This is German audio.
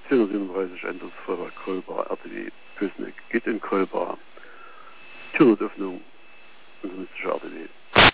437 Änderungsvorwahl Kolbar, RTW Pößneck geht in Kolbar. Türöffnung, internistische RTW.